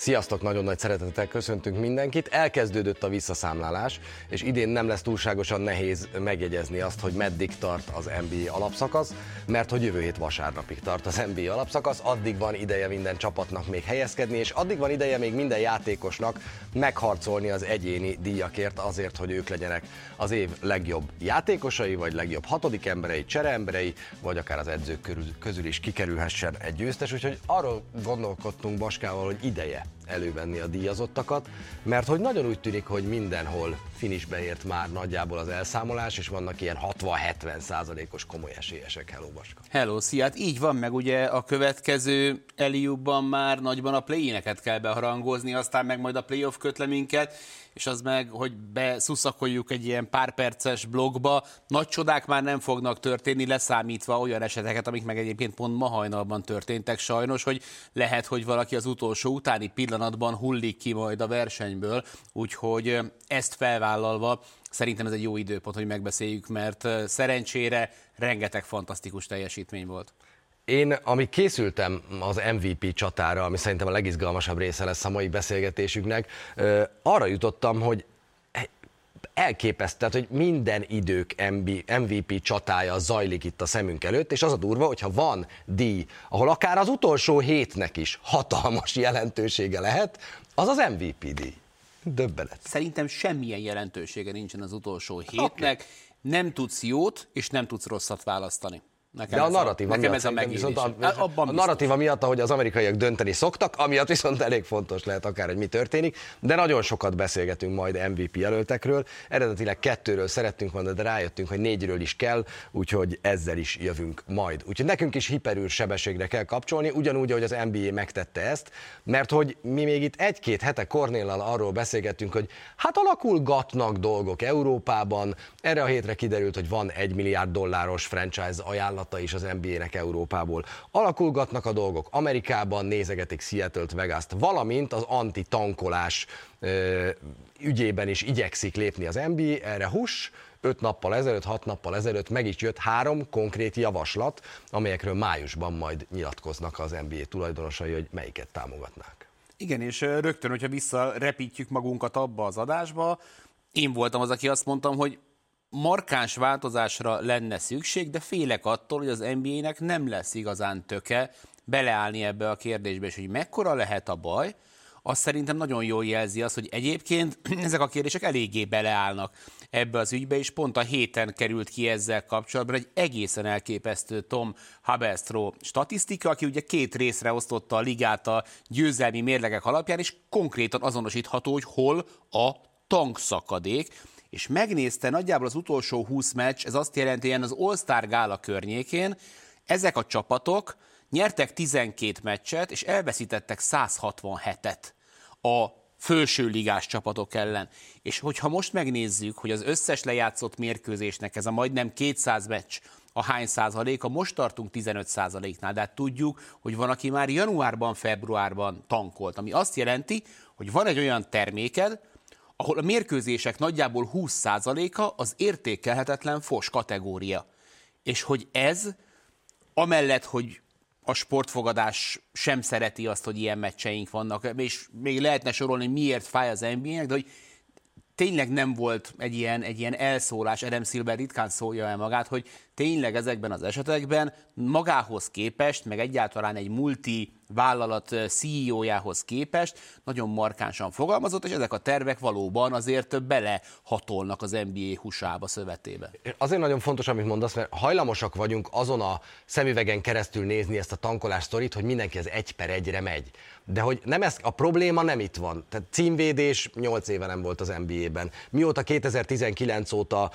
Sziasztok, nagyon nagy szeretettel köszöntünk mindenkit. Elkezdődött a visszaszámlálás, és idén nem lesz túlságosan nehéz megjegyezni azt, hogy meddig tart az NBA alapszakasz, mert hogy jövő hét vasárnapig tart az NBA alapszakasz, addig van ideje minden csapatnak még helyezkedni, és addig van ideje még minden játékosnak megharcolni az egyéni díjakért azért, hogy ők legyenek az év legjobb játékosai, vagy legjobb hatodik emberei, csereemberei, vagy akár az edzők közül is kikerülhessen egy győztes, úgyhogy arról gondolkodtunk Baskával, hogy ideje elővenni a díjazottakat, mert hogy nagyon úgy tűnik, hogy mindenhol finishbe ért már nagyjából az elszámolás, és vannak ilyen 60-70%-os komoly esélyesek. Hello, Baska! Hello, szia! Hát így van, meg ugye a következő Eliubban már nagyban a play-ineket kell beharangozni, aztán meg majd a playoff kötleményeket, és az meg, hogy beszuszakoljuk egy ilyen pár perces blogba, nagy csodák már nem fognak történni, leszámítva olyan eseteket, amik meg egyébként pont ma hajnalban történtek sajnos, hogy lehet, hogy valaki az utolsó utáni pillanatban hullik ki majd a versenyből, úgyhogy ezt felvállalva szerintem ez egy jó időpont, hogy megbeszéljük, mert szerencsére rengeteg fantasztikus teljesítmény volt. Én, amíg készültem az MVP csatára, ami szerintem a legizgalmasabb része lesz a mai beszélgetésünknek, arra jutottam, hogy elképesztő, hogy minden idők MVP csatája zajlik itt a szemünk előtt, és az a durva, hogyha van díj, ahol akár az utolsó hétnek is hatalmas jelentősége lehet, az az MVP díj. Döbbenet. Szerintem semmilyen jelentősége nincsen az utolsó hétnek, nem tudsz jót és nem tudsz rosszat választani. De a narratíva a narratíva miatt, ahogy az amerikaiak dönteni szoktak, amiatt viszont elég fontos lehet akár, hogy mi történik, de nagyon sokat beszélgetünk majd MVP jelöltekről. Eredetileg 2-ről szerettünk volna, de rájöttünk, hogy 4-ről is kell, úgyhogy ezzel is jövünk majd. Úgyhogy nekünk is hiperűr sebességre kell kapcsolni, ugyanúgy, ahogy az NBA megtette ezt, mert hogy mi még itt 1-2 hete Kornéllal arról beszélgettünk, hogy hát alakulgatnak dolgok Európában. Erre a hétre kiderült, hogy van $1 milliárd franchise ajánlat is az NBA-nek Európából. Alakulgatnak a dolgok Amerikában, nézegetik Seattle-t, Vegas-t, valamint az anti-tankolás ügyében is igyekszik lépni az NBA, erre 5 nappal ezelőtt, 6 nappal ezelőtt meg is jött 3 konkrét javaslat, amelyekről májusban majd nyilatkoznak az NBA tulajdonosai, hogy melyiket támogatnák. Igen, és rögtön, hogyha visszarepítjük magunkat abba az adásba, én voltam az, aki azt mondtam, hogy markáns változásra lenne szükség, de félek attól, hogy az NBA-nek nem lesz igazán töke beleállni ebbe a kérdésbe, és hogy mekkora lehet a baj, azt szerintem nagyon jól jelzi azt, hogy egyébként ezek a kérdések eléggé beleállnak ebbe az ügybe, és pont a héten került ki ezzel kapcsolatban egy egészen elképesztő Tom Haberstroh statisztika, aki ugye 2 részre osztotta a ligát a győzelmi mérlegek alapján, és konkrétan azonosítható, hogy hol a tankszakadék, és megnézte nagyjából az utolsó 20 meccs, ez azt jelenti, hogy az All-Star gála környékén ezek a csapatok nyertek 12 meccset, és elveszítettek 167-et a felső ligás csapatok ellen. És hogyha most megnézzük, hogy az összes lejátszott mérkőzésnek ez a majdnem 200 meccs, a hány százaléka, most tartunk 15%-nál, de hát tudjuk, hogy van, aki már januárban, februárban tankolt, ami azt jelenti, hogy van egy olyan terméked, ahol a mérkőzések nagyjából 20%-a az értékelhetetlen fos kategória. És hogy ez, amellett, hogy a sportfogadás sem szereti azt, hogy ilyen meccseink vannak, és még lehetne sorolni, miért fáj az NBA-nek, de hogy tényleg nem volt egy ilyen elszólás, Adam Silver ritkán szólja el magát, hogy tényleg ezekben az esetekben magához képest, meg egyáltalán egy multi-vállalat CEO-jához képest nagyon markánsan fogalmazott, és ezek a tervek valóban azért belehatolnak az NBA húsába, szövetébe. Azért nagyon fontos, amit mondasz, mert hajlamosak vagyunk azon a szemüvegen keresztül nézni ezt a tankolás sztorit, hogy mindenki az 1-1-re megy. De hogy nem ez, a probléma nem itt van. Tehát címvédés 8 éve nem volt az NBA-ben. Mióta 2019 óta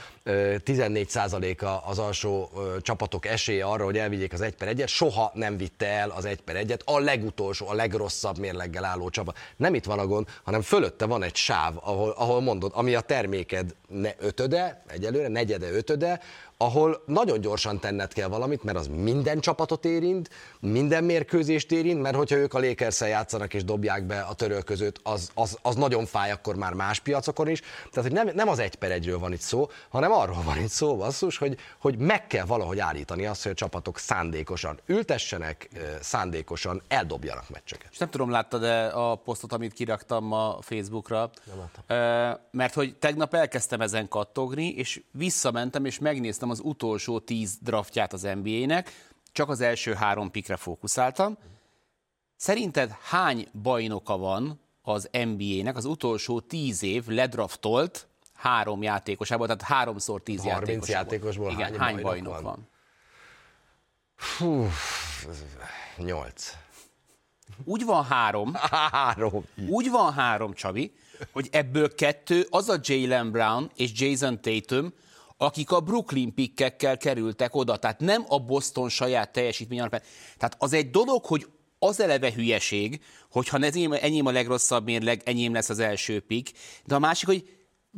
14%-a az alsó csapatok esélye arra, hogy elvigyék az 1-1-et, soha nem vitte el az 1-1-et a legutolsó, a legrosszabb mérleggel álló csapat. Nem itt van a gond, hanem fölötte van egy sáv, ahol mondod, ami a terméked ötöde, egyelőre negyede, ötöde, ahol nagyon gyorsan tenned kell valamit, mert az minden csapatot érint, minden mérkőzést érint, mert hogyha ők a Lakers-szel játszanak és dobják be a törölközőt, az nagyon fáj akkor már más piacokon is. Tehát, hogy nem az 1-1-ről van itt szó, hanem arról van itt szó, basszus, hogy meg kell valahogy állítani azt, hogy a csapatok szándékosan ültessenek, szándékosan eldobjanak meccseket. És nem tudom, láttad-e a posztot, amit kiraktam a Facebookra, mert hogy tegnap elkezdtem ezen kattogni, és visszamentem, és megnéztem az utolsó 10 draftját az NBA-nek, csak az első 3 pickre fókuszáltam. Szerinted hány bajnoka van az NBA-nek az utolsó 10 év ledraftolt 3 játékosából, tehát 3x10 játékosból? 30 játékosból igen, hány bajnok van? 8. Úgy van 3. 3. Úgy van 3, Csabi, hogy ebből 2 az a Jaylen Brown és Jason Tatum, akik a Brooklyn pickekkel kerültek oda, tehát nem a Boston saját teljesítmény alapján. Tehát az egy dolog, hogy az eleve hülyeség, hogyha enyém a legrosszabb mérleg, enyém lesz az első pick, de a másik, hogy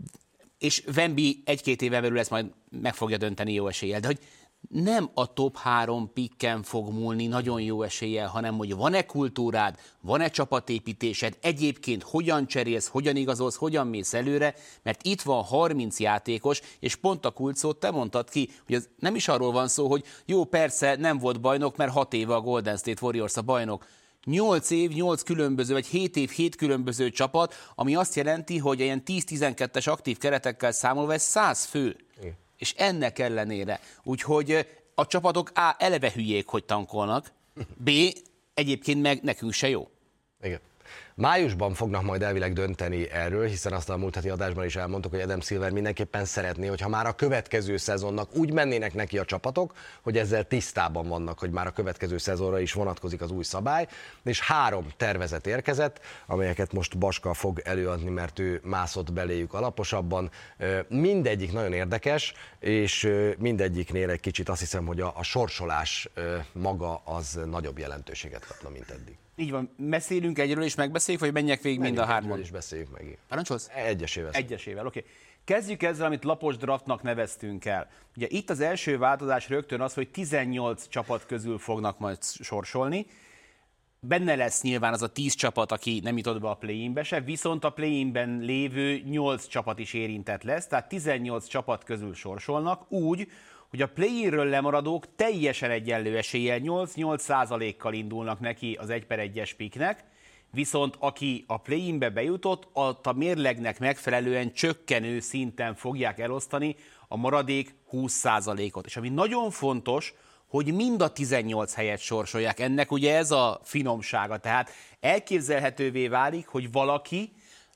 és Wemby 1-2 éven belül ezt majd meg fogja dönteni jó eséllyel, de hogy nem a top 3 picken fog múlni nagyon jó eséllyel, hanem hogy van-e kultúrád, van-e csapatépítésed, egyébként hogyan cserélsz, hogyan igazolsz, hogyan mész előre, mert itt van 30 játékos, és pont a kulcsszót te mondtad ki, hogy ez nem is arról van szó, hogy jó, persze nem volt bajnok, mert 6 éve a Golden State Warriors a bajnok. 8 év, 8 különböző, vagy 7 év, 7 különböző csapat, ami azt jelenti, hogy ilyen 10-12-es aktív keretekkel számolva ez 100 fő. Igen. És ennek ellenére. Úgyhogy a csapatok A. eleve hülyék, hogy tankolnak, B. egyébként meg nekünk se jó. Igen. Májusban fognak majd elvileg dönteni erről, hiszen azt a múlt heti adásban is elmondtuk, hogy Adam Silver mindenképpen szeretné, hogyha már a következő szezonnak úgy mennének neki a csapatok, hogy ezzel tisztában vannak, hogy már a következő szezonra is vonatkozik az új szabály, és 3 tervezet érkezett, amelyeket most Baska fog előadni, mert ő mászott beléjük alaposabban. Mindegyik nagyon érdekes, és mindegyiknél egy kicsit azt hiszem, hogy a sorsolás maga az nagyobb jelentőséget kapna, mint eddig. Így van, beszélünk egyről és megbeszéljük, vagy menjek végig mind a 3-on? is beszéljük meg. Parancsolsz? Egyesével. Egyesével, oké. Kezdjük ezzel, amit lapos draftnak neveztünk el. Ugye itt az első változás rögtön az, hogy 18 csapat közül fognak majd sorsolni. Benne lesz nyilván az a 10 csapat, aki nem jutott be a play-inbe se, viszont a play-inben lévő 8 csapat is érintett lesz, tehát 18 csapat közül sorsolnak úgy, hogy a play-inről lemaradók teljesen egyenlő eséllyel 8-8%-kal indulnak neki az 1/1-es picknek, viszont aki a play-inbe bejutott, a mérlegnek megfelelően csökkenő szinten fogják elosztani a maradék 20%-ot. És ami nagyon fontos, hogy mind a 18 helyet sorsolják. Ennek ugye ez a finomsága. Tehát elképzelhetővé válik, hogy valaki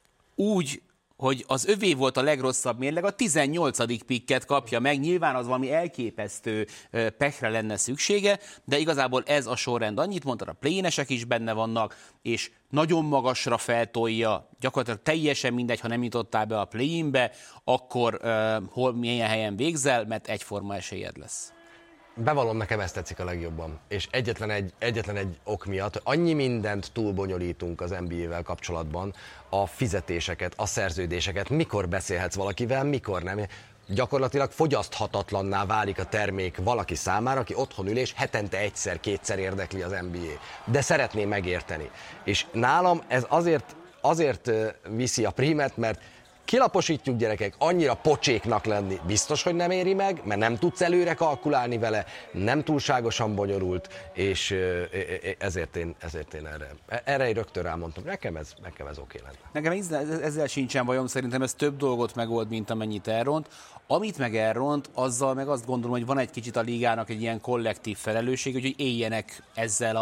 úgy, hogy az övé volt a legrosszabb mérleg, a 18. pikket kapja meg. Nyilván az valami elképesztő pekre lenne szüksége, de igazából ez a sorrend. Annyit mondtad, a play-inesek is benne vannak, és nagyon magasra feltolja, gyakorlatilag teljesen mindegy, ha nem jutottál be a play-inbe, akkor milyen helyen végzel, mert egyforma esélyed lesz. Bevallom, nekem ezt tetszik a legjobban, és egyetlen egy ok miatt, hogy annyi mindent túlbonyolítunk az NBA-vel kapcsolatban, a fizetéseket, a szerződéseket, mikor beszélhetsz valakivel, mikor nem. Gyakorlatilag fogyaszthatatlanná válik a termék valaki számára, aki otthon ül és hetente egyszer-kétszer érdekli az NBA. De szeretné megérteni. És nálam ez azért viszi a prímet, mert kilaposítjuk, gyerekek, annyira pocséknak lenni biztos, hogy nem éri meg, mert nem tudsz előre kalkulálni vele, nem túlságosan bonyolult, és ezért én erre rögtön rámondtam, nekem ez oké lenne. Nekem ezzel sincsen bajom, szerintem ez több dolgot megold, mint amennyit elront. Amit meg elront, azzal meg azt gondolom, hogy van egy kicsit a ligának egy ilyen kollektív felelősség, hogy éljenek ezzel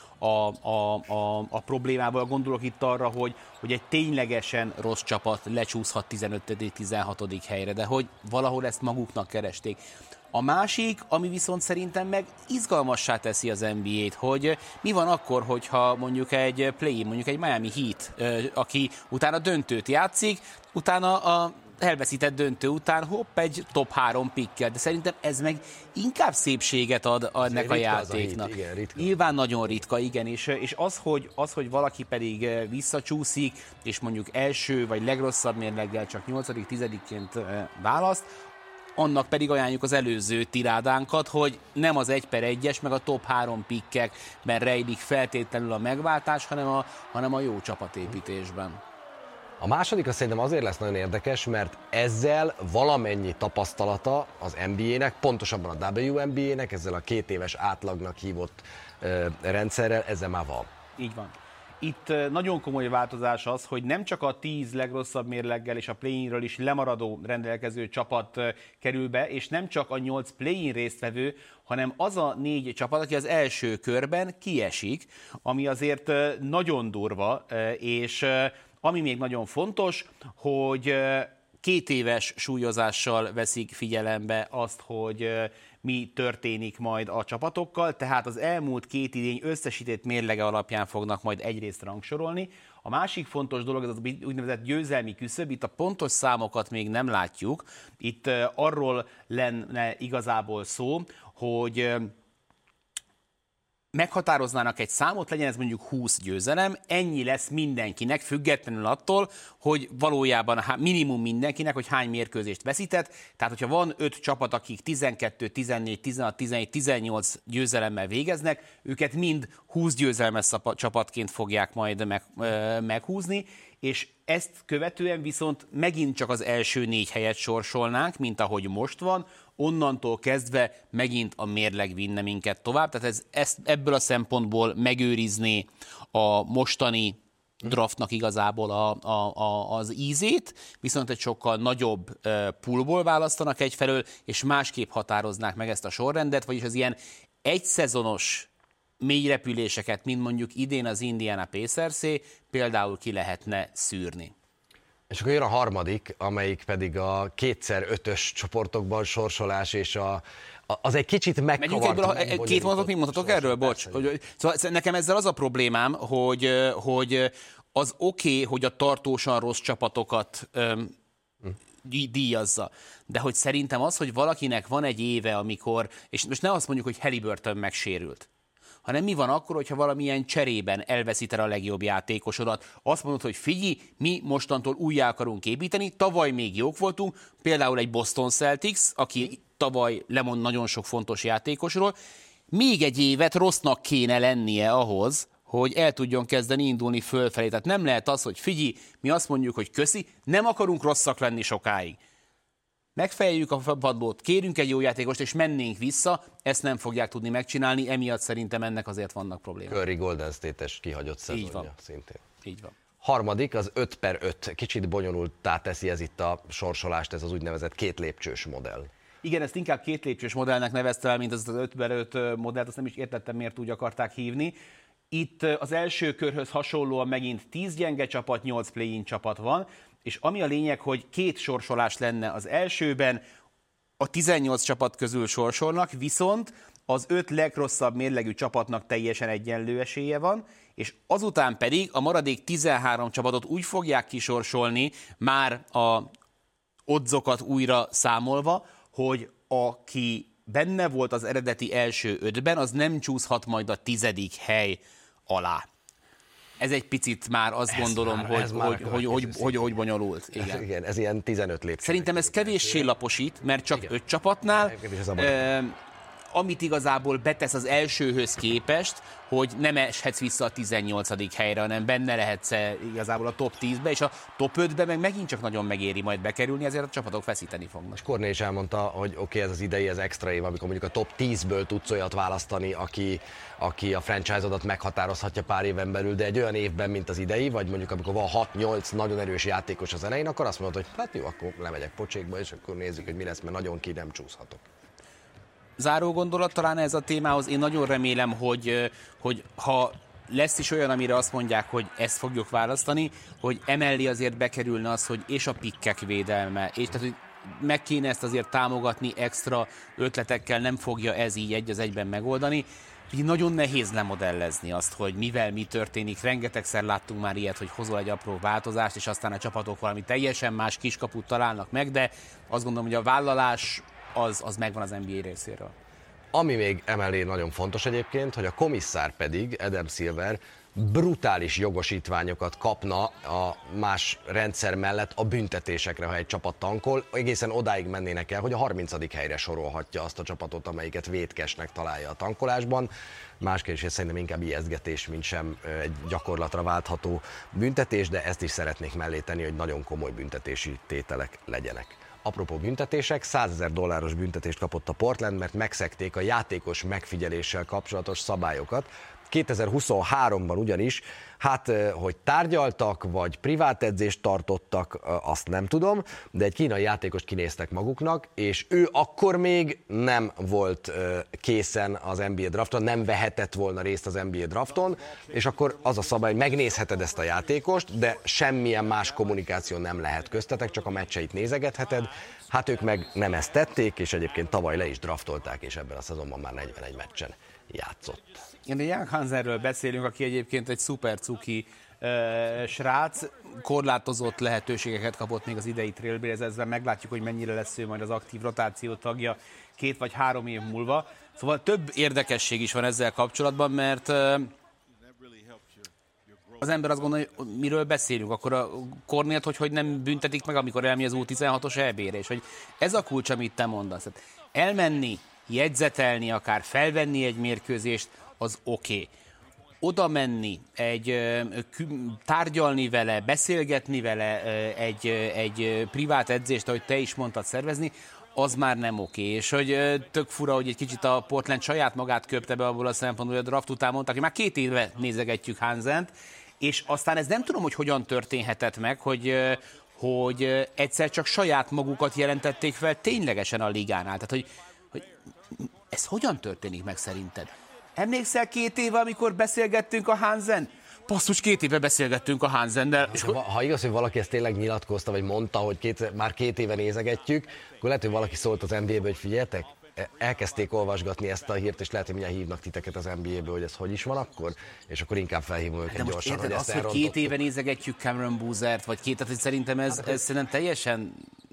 a problémával. Gondolok itt arra, hogy egy ténylegesen rossz csapat lecsúszhat 15.-16. helyre, de hogy valahol ezt maguknak keresték. A másik, ami viszont szerintem meg izgalmassá teszi az NBA-t, hogy mi van akkor, hogyha mondjuk egy play-in, mondjuk egy Miami Heat, aki utána döntőt játszik, utána a elveszített döntő után hopp egy top 3 pickkel, de szerintem ez meg inkább szépséget ad ennek a játéknak. Igen, ritka. Nyilván nagyon ritka, igen, és az, hogy valaki pedig visszacsúszik, és mondjuk első vagy legrosszabb mérleggel csak 8.-10-ként választ, annak pedig ajánljuk az előző tirádánkat, hogy nem az 1/1-es, meg a top 3 pikkekben rejlik feltétlenül a megváltás, hanem a jó csapatépítésben. A második szerintem azért lesz nagyon érdekes, mert ezzel valamennyi tapasztalata az NBA-nek, pontosabban a WNBA-nek, ezzel a 2 éves átlagnak hívott rendszerrel, ezzel már van. Így van. Itt nagyon komoly változás az, hogy nem csak a 10 legrosszabb mérleggel és a play-inről is lemaradó rendelkező csapat kerül be, és nem csak a 8 play-in résztvevő, hanem az a 4 csapat, aki az első körben kiesik, ami azért nagyon durva, és ami még nagyon fontos, hogy 2 éves súlyozással veszik figyelembe azt, hogy mi történik majd a csapatokkal, tehát az elmúlt 2 idény összesített mérlege alapján fognak majd egyrészt rangsorolni. A másik fontos dolog, ez az úgynevezett győzelmi küszöb, itt a pontos számokat még nem látjuk, itt arról lenne igazából szó, hogy meghatároznának egy számot, legyen ez mondjuk 20 győzelem, ennyi lesz mindenkinek, függetlenül attól, hogy valójában minimum mindenkinek, hogy hány mérkőzést veszített. Tehát, hogyha van 5 csapat, akik 12, 14, 16, 17, 18 győzelemmel végeznek, őket mind 20 győzelmes csapatként fogják majd meghúzni, és ezt követően viszont megint csak az első 4 helyet sorsolnánk, mint ahogy most van, onnantól kezdve megint a mérleg vinne minket tovább. Tehát ebből a szempontból megőrizné a mostani draftnak igazából az ízét, viszont egy sokkal nagyobb poolból választanak egyfelől, és másképp határoznák meg ezt a sorrendet, vagyis az ilyen egyszezonos mélyrepüléseket, mint mondjuk idén az Indiana Pacers-é, például ki lehetne szűrni. És akkor jön a harmadik, amelyik pedig a 2x5-ös csoportokban sorsolás, és az egy kicsit megkavart. 2 mondatot még mondhatok erről? Bocs. Szóval nekem ezzel az a problémám, hogy az oké, hogy a tartósan rossz csapatokat díjazza. De hogy szerintem az, hogy valakinek van egy éve, amikor, és most ne azt mondjuk, hogy Haliburton megsérült, hanem mi van akkor, hogyha valamilyen cserében elveszíted a legjobb játékosodat. Azt mondod, hogy figyelj, mi mostantól újjá akarunk építeni, tavaly még jók voltunk, például egy Boston Celtics, aki tavaly lemond nagyon sok fontos játékosról, még egy évet rossznak kéne lennie ahhoz, hogy el tudjon kezdeni indulni fölfelé. Tehát nem lehet az, hogy figyelj, mi azt mondjuk, hogy köszi, nem akarunk rosszak lenni sokáig. Megfejeljük a padlót, kérünk egy jó játékost, és mennénk vissza, ezt nem fogják tudni megcsinálni, emiatt szerintem ennek azért vannak problémák. Curry Golden State-es kihagyott szezonja szintén. Így van. Harmadik, az 5x5. Kicsit bonyolulttá teszi ez itt a sorsolást, ez az úgynevezett 2 lépcsős modell. Igen, ezt inkább 2 lépcsős modellnek nevezte el, mint az 5x5 modellt, azt nem is értettem, miért úgy akarták hívni. Itt az első körhöz hasonlóan megint 10 gyenge csapat, 8 play-in csapat van, és ami a lényeg, hogy 2 sorsolás lenne az elsőben, a 18 csapat közül sorsolnak, viszont az 5 legrosszabb mérlegű csapatnak teljesen egyenlő esélye van, és azután pedig a maradék 13 csapatot úgy fogják kisorsolni, már a oddzokat újra számolva, hogy aki benne volt az eredeti első 5-ben, az nem csúszhat majd a 10. hely alá. Ez egy picit már azt gondolom, hogy bonyolult. Igen, ez ilyen 15 lépcső. Szerintem ez kevéssé laposít, mert csak 5 csapatnál, amit igazából betesz az elsőhöz képest, hogy nem eshetsz vissza a 18. helyre, hanem benne lehetsz igazából a top 10-be, és a top 5-be meg megint csak nagyon megéri majd bekerülni, ezért a csapatok feszíteni fognak. És Kornél is elmondta, hogy oké, ez az idei, ez extra év, amikor mondjuk a top 10-ből tudsz olyat választani, aki a franchise-odat meghatározhatja pár éven belül, de egy olyan évben, mint az idei, vagy mondjuk amikor van 6-8 nagyon erős játékos az elején, akkor azt mondod, hogy hát jó, akkor lemegyek pocsékba, és akkor nézzük, hogy mi lesz, mert nagyon ki nem csúszhatok. Záró gondolat talán ez a témához. Én nagyon remélem, hogy ha lesz is olyan, amire azt mondják, hogy ezt fogjuk választani, hogy emellé azért bekerülne az, hogy és a pikkek védelme, és tehát, hogy meg kéne ezt azért támogatni extra ötletekkel, nem fogja ez így egy az egyben megoldani. nagyon nehéz lemodellezni azt, hogy mivel mi történik. Rengetegszer láttunk már ilyet, hogy hozol egy apró változást, és aztán a csapatok valami teljesen más kiskaput találnak meg, de azt gondolom, hogy a vállalás az megvan az NBA részéről. Ami még emellé nagyon fontos egyébként, hogy a komisszár pedig, Adam Silver, brutális jogosítványokat kapna a más rendszer mellett a büntetésekre, ha egy csapat tankol. Egészen odáig mennének el, hogy a 30. helyre sorolhatja azt a csapatot, amelyiket vétkesnek találja a tankolásban. Másképp is szerintem inkább ijesztgetés, mint sem egy gyakorlatra váltható büntetés, de ezt is szeretnék mellé tenni, hogy nagyon komoly büntetési tételek legyenek. Apropó büntetések, $100,000 büntetést kapott a Portland, mert megszegték a játékos megfigyeléssel kapcsolatos szabályokat. 2023-ban ugyanis, hogy tárgyaltak, vagy privát edzést tartottak, azt nem tudom, de egy kínai játékost kinéztek maguknak, és ő akkor még nem volt készen az NBA drafton, nem vehetett volna részt az NBA drafton, és akkor az a szabály, hogy megnézheted ezt a játékost, de semmilyen más kommunikáció nem lehet köztetek, csak a meccseit nézegetheted. Hát ők meg nem ezt tették, és egyébként tavaly le is draftolták, és ebben a szezonban már 41 meccsen játszott. Jan Hansenről beszélünk, aki egyébként egy szuper cuki srác, korlátozott lehetőségeket kapott még az idei Trailblazers-ben, meglátjuk, hogy mennyire lesz ő majd az aktív rotáció tagja 2 vagy 3 év múlva. Szóval több érdekesség is van ezzel kapcsolatban, mert az ember azt gondolja, hogy miről beszélünk, akkor a Kornélt, hogy nem büntetik meg, amikor elmegy az U16-os EB-re, és hogy ez a kulcs, amit te mondasz. Elmenni, jegyzetelni, akár felvenni egy mérkőzést, az oké. Oda menni, tárgyalni vele, beszélgetni vele, egy privát edzést, ahogy te is mondtad, szervezni, az már nem oké. És hogy tök fura, hogy egy kicsit a Portland saját magát köpte be abból a szempontból, hogy a draft után mondták, hogy már 2 éve nézegetjük Hansent, és aztán ez nem tudom, hogy hogyan történhetett meg, hogy egyszer csak saját magukat jelentették fel ténylegesen a ligánál. Tehát, hogy ez hogyan történik meg szerinted? Emlékszel 2 éve, amikor beszélgettünk a Hansen? Basszus, 2 éve beszélgettünk a Hansennel. Ha igaz, hogy valaki ezt tényleg nyilatkozta, vagy mondta, hogy már 2 éve nézegetjük, akkor lehet, hogy valaki szólt az NBA-ből, hogy figyeljetek, elkezdték olvasgatni ezt a hírt, és lehet, hogy mindjárt hívnak titeket az NBA-ből, hogy ez hogy is van akkor, és akkor inkább felhívom őket gyorsan, hogy ezt elrontottuk. Hogy 2 éve nézegetjük Cameron Boozert, vagy 2, tehát szerintem ez szerintem teljesen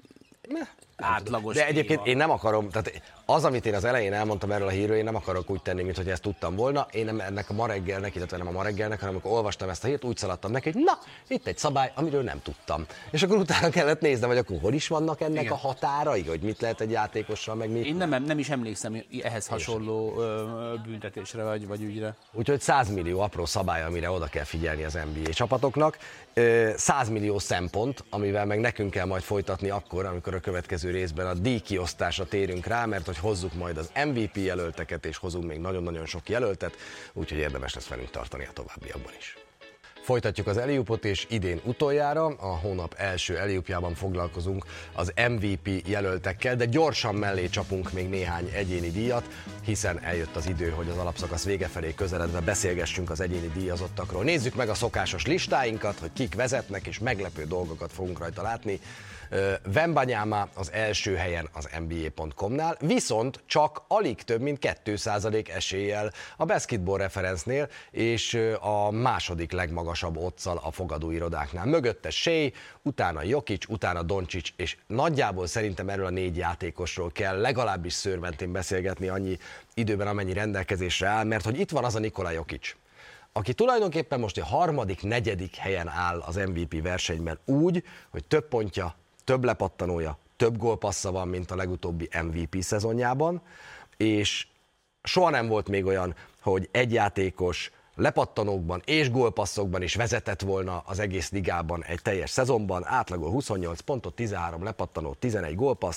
átlagos. De egyébként én nem akarom, tehát az, amit én az elején elmondtam erről a hírről, én nem akarok úgy tenni, mintha ezt tudtam volna. Én nem ennek a ma reggelnek, illetve nem a ma reggelnek, hanem amikor olvastam ezt a hírt, úgy szaladtam neki, hogy na, itt egy szabály, amiről nem tudtam. És akkor utána kellett néznem, hogy akkor hol is vannak ennek a határai, hogy mit lehet egy játékossal, meg mi. Én nem is emlékszem ehhez hasonló büntetésre vagy ügyre. Úgyhogy 100 millió apró szabály, amire oda kell figyelni az NBA csapatoknak. 100 millió szempont, amivel meg nekünk kell majd folytatni akkor, amikor a következő részben a díjkiosztásra térünk rá, mert hogy hozzuk majd az MVP jelölteket, és hozunk még nagyon-nagyon sok jelöltet, úgyhogy érdemes lesz velünk tartani a továbbiakban is. Folytatjuk az Alley-oopot, és idén utoljára, a hónap első Alley-oopjában foglalkozunk az MVP jelöltekkel, de gyorsan mellé csapunk még néhány egyéni díjat, hiszen eljött az idő, hogy az alapszakasz vége felé közeledve beszélgessünk az egyéni díjazottakról. Nézzük meg a szokásos listáinkat, hogy kik vezetnek, és meglepő dolgokat fogunk rajta látni. Wembanyama az első helyen az NBA.com-nál, viszont csak alig több mint 2% eséllyel a Basketball Reference-nél, és a második legmagasabb odds-szal a fogadóirodáknál. Mögötte Shea, utána Jokic, utána Doncic, és nagyjából szerintem erről a 4 játékosról kell legalábbis szőrmentén beszélgetni annyi időben, amennyi rendelkezésre áll, mert hogy itt van az a Nikola Jokic, aki tulajdonképpen most a 3., 4. helyen áll az MVP versenyben úgy, hogy több pontja, több lepattanója, több gólpassza van, mint a legutóbbi MVP szezonjában, és soha nem volt még olyan, hogy egy játékos lepattanókban és gólpasszokban is vezetett volna az egész ligában egy teljes szezonban, átlagol 28 pontot, 13 lepattanót, 11 gólpasszt,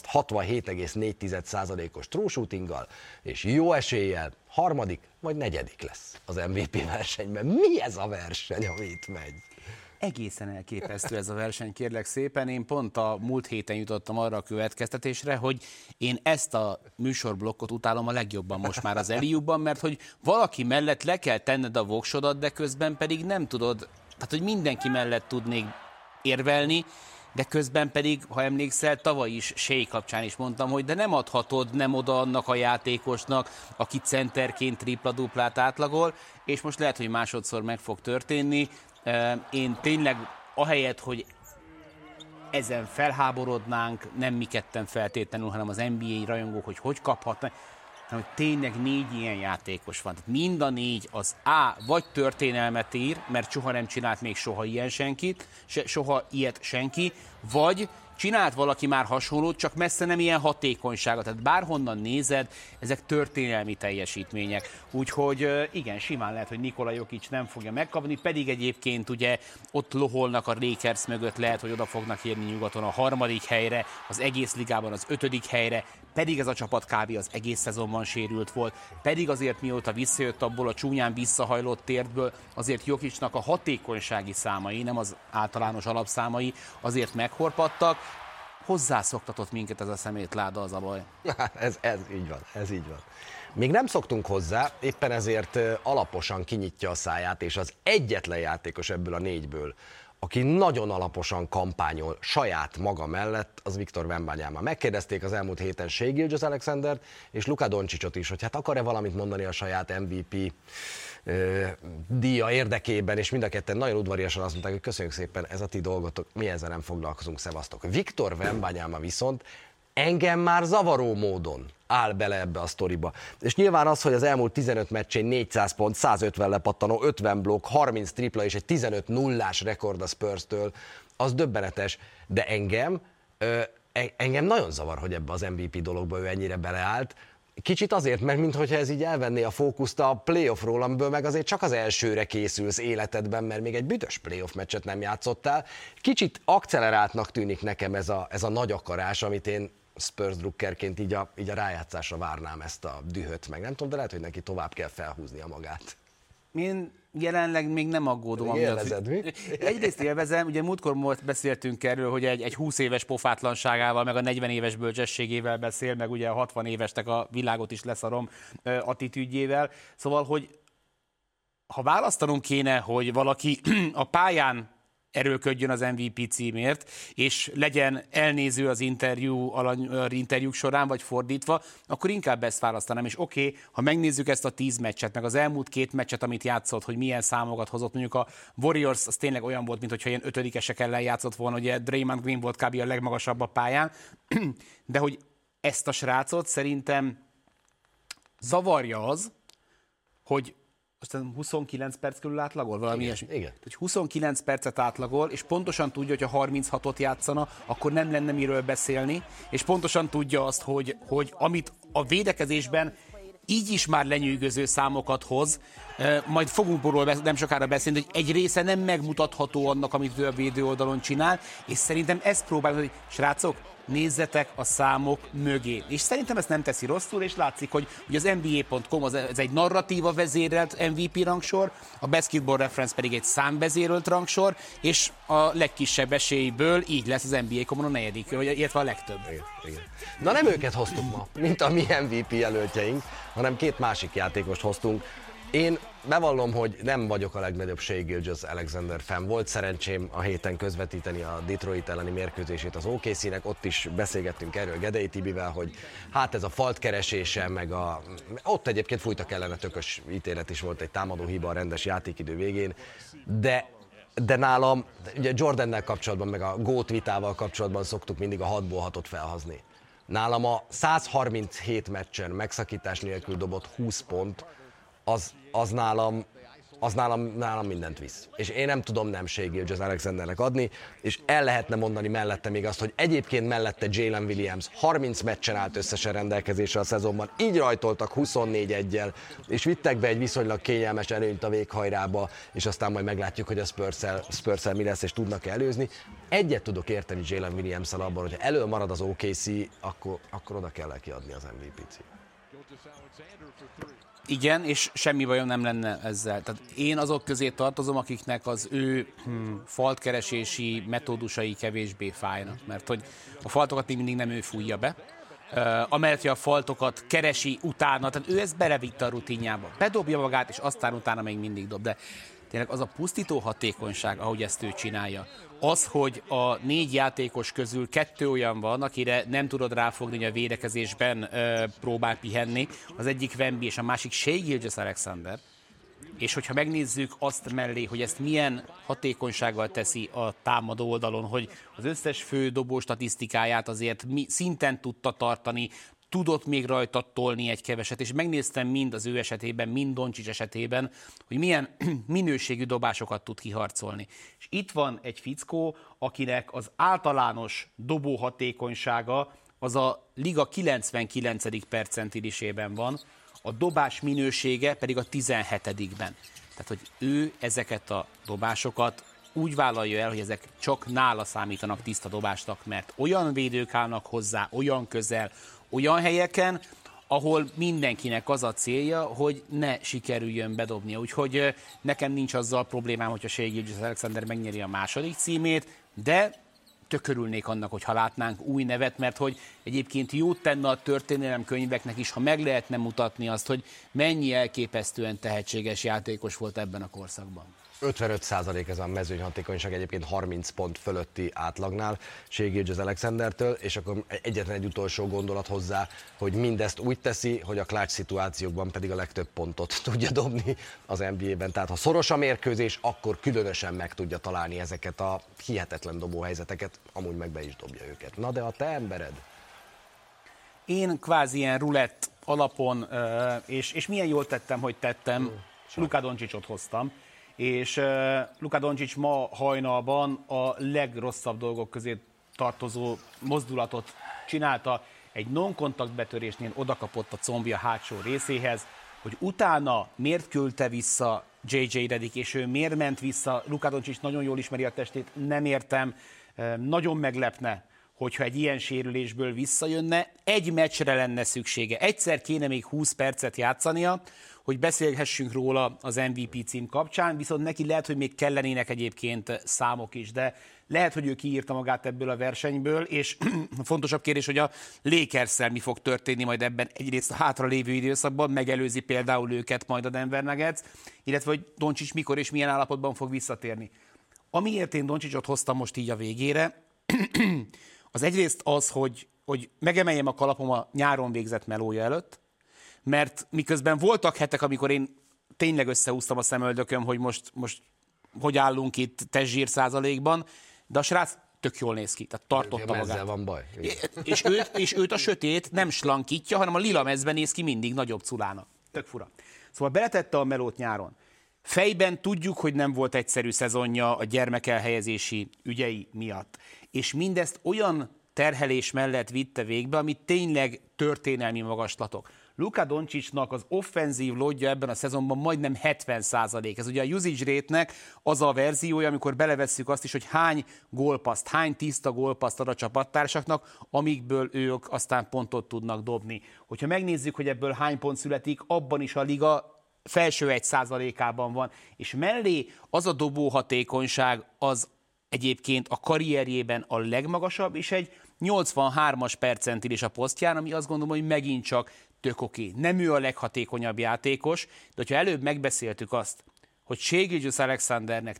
67,4%-os true shootinggal, és jó eséllyel 3. vagy 4. lesz az MVP versenyben. Mi ez a verseny, ami itt megy? Egészen elképesztő ez a verseny, kérlek szépen. Én pont a múlt héten jutottam arra a következtetésre, hogy én ezt a műsorblokkot utálom a legjobban most már az Alley-oopban, mert hogy valaki mellett le kell tenned a voksodat, de közben pedig nem tudod, tehát hogy mindenki mellett tudnék érvelni, de közben pedig, ha emlékszel, tavaly is Shea kapcsán is mondtam, hogy de nem adhatod nem oda annak a játékosnak, aki centerként tripla-duplát átlagol, és most lehet, hogy másodszor meg fog történni. Én tényleg ahelyett, hogy ezen felháborodnánk, nem mi ketten feltétlenül, hanem az NBA rajongók, hogy kaphatnak, hanem hogy tényleg 4 ilyen játékos van. Tehát mind a 4 az vagy történelmet ír, mert soha nem csinált még soha ilyen senkit, soha ilyet senki, vagy csinált valaki már hasonlót, csak messze nem ilyen hatékonysága. Tehát bárhonnan nézed, ezek történelmi teljesítmények. Úgyhogy igen, simán lehet, hogy Nikola Jokic nem fogja megkapni, pedig egyébként ugye ott loholnak a Lakers mögött, lehet, hogy oda fognak érni nyugaton a 3. helyre, az egész ligában az 5. helyre, pedig ez a csapat kb. Az egész szezonban sérült volt, pedig azért mióta visszajött abból a csúnyán visszahajlott térdből, azért Jokicnak a hatékonysági számai, nem az általános alapszámai azért meghorpadtak. Hozzászoktatott minket ez a szemétláda, az a baj. Ez így van. Még nem szoktunk hozzá, éppen ezért alaposan kinyitja a száját, és az egyetlen játékos ebből a 4-ből, aki nagyon alaposan kampányol saját maga mellett, az Victor Wembanyama. Megkérdezték az elmúlt héten Shai Gilgeous-Alexandert és Luka Doncsicsot is, hogy hát akar-e valamit mondani a saját MVP díja érdekében, és mind a ketten nagyon udvariasan azt mondták, hogy köszönjük szépen, ez a ti dolgotok, mi ezzel nem foglalkozunk, szevasztok. Victor Wembanyama viszont engem már zavaró módon áll bele ebbe a sztoriba. És nyilván az, hogy az elmúlt 15 meccsén 400 pont, 150 lepattanó, 50 blokk, 30 tripla és egy 15-0-ás rekord a Spurs-től, az döbbenetes, de engem nagyon zavar, hogy ebbe az MVP dologba ő ennyire beleállt. Kicsit azért, mert mintha ez így elvenné a fókuszt a playoffról, amiből meg azért csak az elsőre készülsz életedben, mert még egy büdös playoff meccset nem játszottál. Kicsit akceleráltnak tűnik nekem ez a nagy akarás, amit én Spurs drukkerként így a rájátszásra várnám ezt a dühöt, meg nem tudom, de lehet, hogy neki tovább kell felhúznia magát. Én jelenleg még nem aggódom. Élvezed, mi? Egyrészt élvezem, ugye múltkor beszéltünk erről, hogy egy 20 éves pofátlanságával, meg a 40 éves bölcsességével beszél, meg ugye a 60 évesnek a világot is leszarom attitűdjével. Szóval, hogy ha választanunk kéne, hogy valaki a pályán erőlködjön az MVP címért, és legyen elnéző az interjúk során, vagy fordítva, akkor inkább ezt választanám. És oké, ha megnézzük ezt a 10 meccset, meg az elmúlt 2 meccset, amit játszott, hogy milyen számokat hozott, mondjuk a Warriors, az tényleg olyan volt, mintha ilyen 5-esek ellen játszott volna, ugye Draymond Green volt kb. A legmagasabb a pályán, de hogy ezt a srácot szerintem zavarja az, hogy aztán 29 perc körül átlagol, valami ilyesmi. Igen. Tehát 29 percet átlagol, és pontosan tudja, hogy ha 36-ot játszana, akkor nem lenne miről beszélni, és pontosan tudja azt, hogy amit a védekezésben így is már lenyűgöző számokat hoz, majd fogunk róla nem sokára beszélni, hogy egy része nem megmutatható annak, amit ő a védő oldalon csinál, és szerintem ezt próbálom, hogy srácok, nézzetek a számok mögé. És szerintem ezt nem teszi rosszul, és látszik, hogy az NBA.com ez egy narratíva vezérelt MVP rangsor, a Basketball Reference pedig egy számvezérelt rangsor, és a legkisebb esélyből így lesz az NBA.com a 4., illetve a legtöbb. Igen. Na nem őket hoztuk ma, mint a mi MVP jelöltjeink, hanem 2 másik játékost hoztunk. Én bevallom, hogy nem vagyok a legnagyobb Shai Gilgeous-Alexander fan. Volt szerencsém a héten közvetíteni a Detroit elleni mérkőzését az OKC-nek, ott is beszélgettünk erről Gedei Tibivel, hogy hát ez a falt keresése, meg ott egyébként fújtak ellene tökös ítélet is volt, egy támadó hiba a rendes játékidő végén, de nálam, ugye Jordannel kapcsolatban, meg a GOAT vitával kapcsolatban szoktuk mindig a 6-ból 6-ot felhozni. Nálam a 137 meccsen megszakítás nélkül dobott 20 pont, az nálam mindent visz. És én nem tudom nem Shai Gilgeous-Alexandernek adni, és el lehetne mondani mellette még azt, hogy egyébként mellette Jalen Williams 30 meccsen állt összesen rendelkezésre a szezonban, így rajtoltak 24-1-jel, és vittek be egy viszonylag kényelmes előnyt a véghajrába, és aztán majd meglátjuk, hogy a Spurs-szel mi lesz, és tudnak-e előzni. Egyet tudok érteni Jalen Williams-szel abban, hogyha elől marad az OKC, akkor oda kell neki adni az MVP címet. Igen, és semmi bajom nem lenne ezzel. Tehát én azok közé tartozom, akiknek az ő faltkeresési metódusai kevésbé fájnak, mert hogy a faltokat még mindig nem ő fújja be, amellett, hogy a faltokat keresi utána, tehát ő ezt belevitte a rutinjába. Bedobja magát, és aztán utána még mindig dob. De tényleg az a pusztító hatékonyság, ahogy ezt ő csinálja. Az, hogy a 4 játékos közül 2 olyan van, akire nem tudod ráfogni, hogy a védekezésben próbál pihenni, az egyik Wemby és a másik Shai Gilgeous-Alexander, és hogyha megnézzük azt mellé, hogy ezt milyen hatékonysággal teszi a támadó oldalon, hogy az összes fő dobó statisztikáját azért szinten tudta tartani, tudott még rajta tolni egy keveset, és megnéztem mind az ő esetében, mind Doncsics esetében, hogy milyen minőségű dobásokat tud kiharcolni. És itt van egy fickó, akinek az általános dobó hatékonysága az a liga 99. percentilisében van, a dobás minősége pedig a 17-ben. Tehát, hogy ő ezeket a dobásokat úgy vállalja el, hogy ezek csak nála számítanak tiszta dobásnak, mert olyan védők állnak hozzá, olyan közel, olyan helyeken, ahol mindenkinek az a célja, hogy ne sikerüljön bedobnia. Úgyhogy nekem nincs azzal problémám, hogyha Shai Gilgeous-Alexander megnyeri a második címét, de tök örülnék annak, hogyha látnánk új nevet, mert hogy egyébként jót tenne a történelemkönyveknek is, ha meg lehetne mutatni azt, hogy mennyi elképesztően tehetséges játékos volt ebben a korszakban. 55% ez a mezőny hatékonyság, egyébként 30 pont fölötti átlagnál Shai Gilgeous-Alexandertől, és akkor egyetlen egy utolsó gondolat hozzá, hogy mindezt úgy teszi, hogy a clutch szituációkban pedig a legtöbb pontot tudja dobni az NBA-ben. Tehát ha szoros a mérkőzés, akkor különösen meg tudja találni ezeket a hihetetlen dobóhelyzeteket, amúgy meg be is dobja őket. Na de a te embered? Én kvázi ilyen rulett alapon, és milyen jól tettem, hogy tettem, Luka Dončićot hoztam, és Luka Dončić ma hajnalban a legrosszabb dolgok közé tartozó mozdulatot csinálta. Egy non-kontakt betörésnél odakapott a combja hátsó részéhez, hogy utána miért küldte vissza J.J. Redick, és ő miért ment vissza. Luka Dončić nagyon jól ismeri a testét, nem értem, nagyon meglepne, hogyha egy ilyen sérülésből visszajönne, egy meccsre lenne szüksége. Egyszer kéne még 20 percet játszania, hogy beszélhessünk róla az MVP cím kapcsán, viszont neki lehet, hogy még kellenének egyébként számok is, de lehet, hogy ő kiírta magát ebből a versenyből, és fontosabb kérdés, hogy a Lakers-szel mi fog történni majd ebben egyrészt a hátralévő időszakban, megelőzi például őket majd a Denver Nuggets, illetve hogy Dončić mikor és milyen állapotban fog visszatérni. Amiért én Dončićot hoztam most így a végére, az egyrészt az, hogy megemeljem a kalapom a nyáron végzett melója előtt, mert miközben voltak hetek, amikor én tényleg összehúztam a szemöldököm, hogy most hogy állunk itt testzsír százalékban, de a srác tök jól néz ki, tehát tartotta magát. Ezzel van baj. És őt a sötét nem slankítja, hanem a lila mezben néz ki mindig nagyobb culának. Tök fura. Szóval beletette a melót nyáron. Fejben tudjuk, hogy nem volt egyszerű szezonja a gyermekelhelyezési ügyei miatt. És mindezt olyan terhelés mellett vitte végbe, ami tényleg történelmi magaslatok. Luka Dončićnak az offenzív loadja ebben a szezonban majdnem 70%. Ez ugye a usage rate-nek az a verziója, amikor belevesszük azt is, hogy hány gólpaszt, hány tiszta gólpaszt ad a csapattársaknak, amikből ők aztán pontot tudnak dobni. Hogyha megnézzük, hogy ebből hány pont születik, abban is a liga felső 1%-ában van. És mellé az a dobóhatékonyság az egyébként a karrierjében a legmagasabb, és egy 83-as percentilis a posztján, ami azt gondolom, hogy megint csak tök oké. Nem ő a leghatékonyabb játékos, de hogyha előbb megbeszéltük azt, hogy Shai Gilgeous-Alexandernek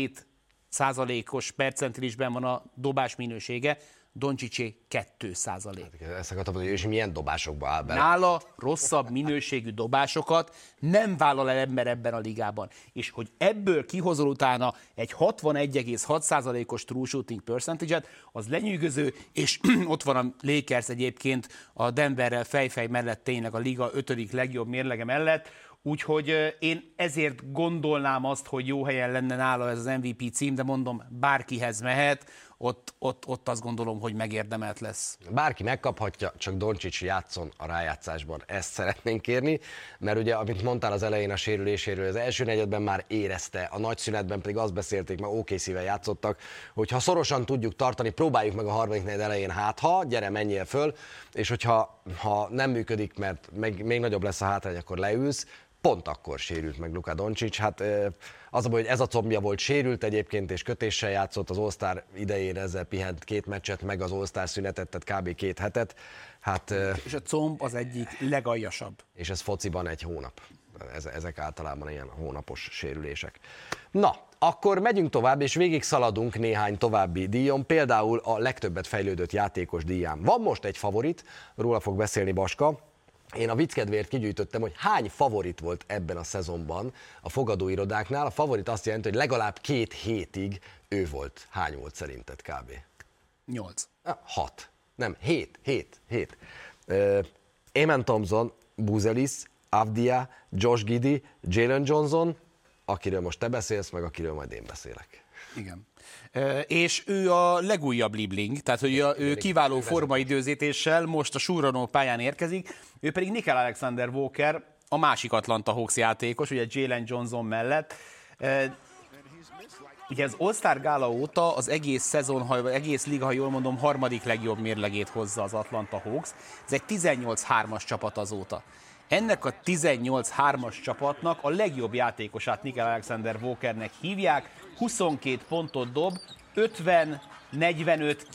17%-os percentilisben van a dobás minősége, Dončićé 2%. Ezt akartam mondani, és milyen dobásokba áll bele? Nála rosszabb minőségű dobásokat nem vállal el ember ebben a ligában. És hogy ebből kihozol utána egy 61,6%-os true shooting percentage-et, az lenyűgöző, és ott van a Lakers egyébként a Denverrel fejfej mellett tényleg a liga 5. legjobb mérlege mellett, úgyhogy én ezért gondolnám azt, hogy jó helyen lenne nála ez az MVP cím, de mondom, bárkihez mehet, ott azt gondolom, hogy megérdemelt lesz. Bárki megkaphatja, csak Dončić játszon a rájátszásban. Ezt szeretnénk kérni, mert ugye, amit mondtál az elején a sérüléséről, az első negyedben már érezte, a nagy szünetben pedig azt beszélték, mert OKC-vel játszottak, hogy ha szorosan tudjuk tartani, próbáljuk meg a harmadik negyed elején, gyere, menjél föl, és hogyha nem működik, mert még nagyobb lesz a hátrány, akkor leülsz. Pont akkor sérült meg Luka Dončić. Hát az a baj, hogy ez a combja volt sérült egyébként, és kötéssel játszott az All-Star idején, ezzel pihent 2 meccset, meg az All-Star szünetet, tehát kb. 2 hetet. Hát, és a comb az egyik legaljasabb. És ez fociban 1 hónap. Ezek általában ilyen hónapos sérülések. Na, akkor megyünk tovább, és végig szaladunk néhány további díjon, például a legtöbbet fejlődött játékos díján. Van most egy favorit, róla fog beszélni Baska. Én a vicc kedvéért kigyűjtöttem, hogy hány favorit volt ebben a szezonban a fogadóirodáknál. A favorit azt jelenti, hogy legalább 2 hétig ő volt. Hány volt szerinted kb? 8. 6. Nem, 7. Eamon Thompson, Buzelis, Avdia, Josh Giddey, Jalen Johnson, akiről most te beszélsz, meg akiről majd én beszélek. Igen. És ő a legújabb libling, tehát hogy ő kiváló formaidőzítéssel most a Suranó pályán érkezik, ő pedig Nickeil Alexander-Walker, a másik Atlanta Hawks játékos, ugye Jalen Johnson mellett. Ugye az All-Star Gála óta az egész szezon, egész liga, ha jól mondom, 3. legjobb mérlegét hozza az Atlanta Hawks. Ez egy 18-3-as csapat azóta. Ennek a 18-3-as csapatnak a legjobb játékosát Nickeil Alexander-Walkernek hívják, 22 pontot dob, 50, 45,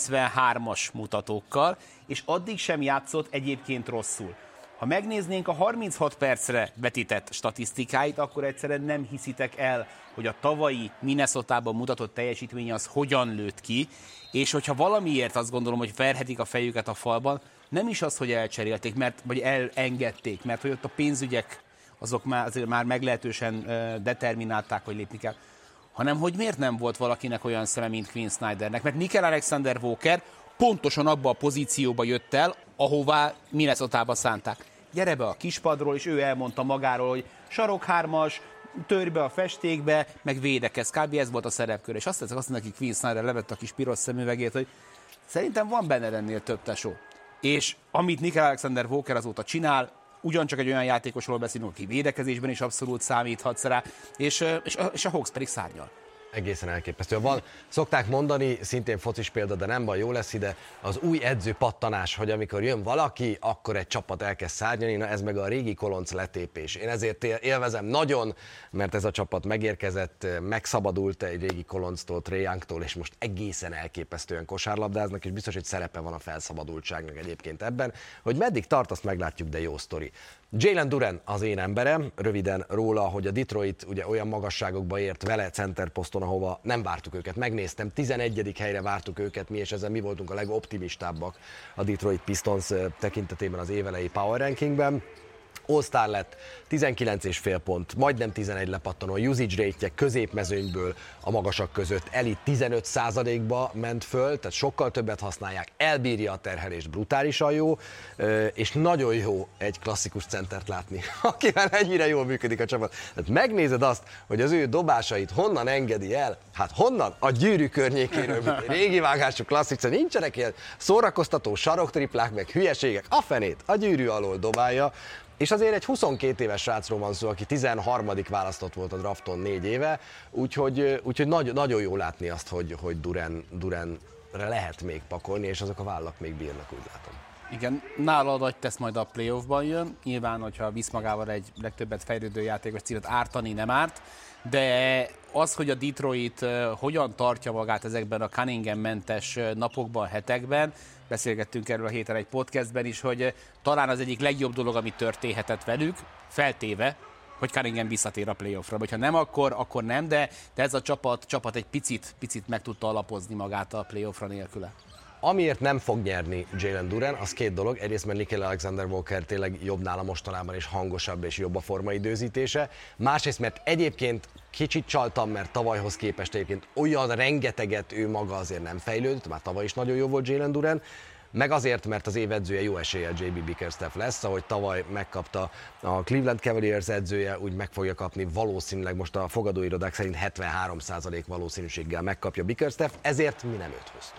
93-as mutatókkal, és addig sem játszott egyébként rosszul. Ha megnéznénk a 36 percre vetített statisztikáit, akkor egyszerűen nem hiszitek el, hogy a tavalyi Minnesotában mutatott teljesítménye az hogyan lőtt ki, és hogyha valamiért azt gondolom, hogy verhetik a fejüket a falban, nem is az, hogy elcserélték, vagy elengedték, mert hogy ott a pénzügyek azok már meglehetősen determinálták, hogy lépni kell, hanem hogy miért nem volt valakinek olyan szeme, mint Quinn Snydernek, mert Nickeil Alexander-Walker pontosan abba a pozícióba jött el, ahová Minnesotába szánták. Gyere be a kispadról, és ő elmondta magáról, hogy sarok 3-as, törj be a festékbe, meg védekez. Kb. Ez volt a szerepkör. És azt neki Quinn Snyder levette a kis piros szemüvegét, hogy szerintem van benne ennél több tesó. És amit Nickeil Alexander-Walker azóta csinál, ugyancsak egy olyan játékosról beszélünk, aki védekezésben is abszolút számíthatsz rá, és a Hawks pedig szárnyal. Egészen elképesztő. Szokták mondani, szintén focis példa, de nem baj, jó lesz ide, az új edző pattanás, hogy amikor jön valaki, akkor egy csapat elkezd szárnyalni, na ez meg a régi kolonc letépés. Én ezért élvezem nagyon, mert ez a csapat megérkezett, megszabadult egy régi kolonctól, Trae Youngtól, és most egészen elképesztően kosárlabdáznak, és biztos, hogy szerepe van a felszabadultságnak egyébként ebben. Hogy meddig tart, azt meglátjuk, de jó sztori. Jalen Duren az én emberem, röviden róla, hogy a Detroit ugye olyan magasságokba ért vele centerposzton, ahova nem vártuk őket. Megnéztem, 11. helyre vártuk őket mi, és ezzel mi voltunk a legoptimistábbak a Detroit Pistons tekintetében az évelei power rankingben. All-Star lett, 19,5 pont, majdnem 11 lepattanó, usage rate-je középmezőnyből a magasak között elit 15%-ba ment föl, tehát sokkal többet használják, elbírja a terhelést, brutálisan jó, és nagyon jó egy klasszikus centert látni, akivel ennyire jól működik a csapat. Tehát megnézed azt, hogy az ő dobásait honnan engedi el, hát honnan? A gyűrű környékéről, mint régi vágású klasszik, szóval nincsenek ilyen szórakoztató saroktriplák, meg hülyeségek, a fenét, a gyűrű alól dobálja. És azért egy 22 éves srácról van szó, aki 13. választott volt a drafton 4 éve, úgyhogy nagyon jó látni azt, hogy Durenre lehet még pakolni, és azok a vállak még bírnak, úgy látom. Igen, nála nagy tesz majd a playoffban jön, nyilván, hogyha visz magával egy legtöbbet fejlődő játékos címet, ártani nem árt, de az, hogy a Detroit hogyan tartja magát ezekben a Cunningham-mentes napokban, hetekben, beszélgettünk erről a héten egy podcastben is, hogy talán az egyik legjobb dolog, ami történhetett velük, feltéve, hogy Cunningham visszatér a playoffra. Vagy ha nem, akkor nem, de ez a csapat egy picit meg tudta alapozni magát a playoffra nélküle. Amiért nem fog nyerni Jalen Duren, az 2 dolog. Egyrészt, mert Nickeil Alexander-Walker tényleg jobb nála mostanában, és hangosabb és jobb a formaidőzítése. Másrészt, mert egyébként kicsit csaltam, mert tavalyhoz képest egyébként olyan rengeteget ő maga azért nem fejlődött, már tavaly is nagyon jó volt Jalen Duren, meg azért, mert az év edzője jó eséllyel J.B. Bickerstaff lesz, ahogy tavaly megkapta a Cleveland Cavaliers edzője, úgy meg fogja kapni valószínűleg, most a fogadóirodák szerint 73% valószínűséggel megkapja Bickerstaff, ezért mi nem őt hoztuk.